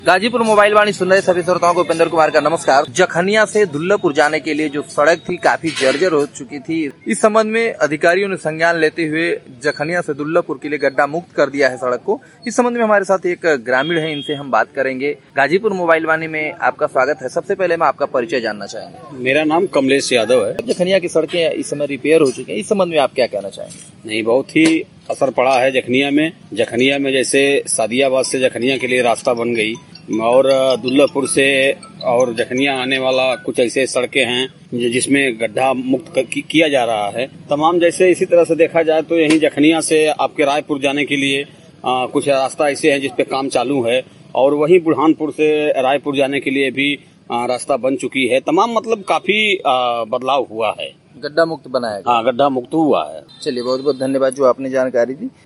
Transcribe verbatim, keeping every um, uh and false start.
Ghazipur mobile वाणी सुन रहे सभी श्रोताओं को उपेंद्र कुमार का नमस्कार। जखनिया से दुल्लापुर जाने के लिए जो सड़क थी काफी जर्जर हो चुकी थी। इस संबंध में अधिकारियों ने संज्ञान लेते हुए जखनिया से दुल्लापुर के लिए गड्ढा मुक्त कर दिया है सड़क को। इस संबंध में हमारे साथ एक ग्रामीण है, इनसे हम बात करेंगे। गाजीपुर मोबाइल वाणी में आपका स्वागत है। सबसे पहले मैं आपका परिचय जानना चाहेंगे। मेरा नाम कमलेश यादव है। जखनिया की सड़कें इस समय रिपेयर हो चुकी है, इस संबंध में आप क्या कहना चाहेंगे? नहीं, बहुत ही असर पड़ा है जखनिया में। जखनिया में जैसे सादियाबाद से जखनिया के लिए रास्ता बन गई और दुल्लापुर से और जखनिया आने वाला कुछ ऐसे सड़कें हैं जिसमें गड्ढा मुक्त किया जा रहा है तमाम। जैसे इसी तरह से देखा जाए तो यहीं जखनिया से आपके रायपुर जाने के लिए आ, कुछ रास्ता ऐसे हैं जिसपे काम चालू है और वहीं बुरहानपुर से रायपुर जाने के लिए भी आ, रास्ता बन चुकी है। तमाम मतलब काफी आ, बदलाव हुआ है, गड्ढा मुक्त बनाया गया। हाँ, गड्ढा मुक्त हुआ है। चलिए, बहुत बहुत धन्यवाद जो आपने जानकारी दी।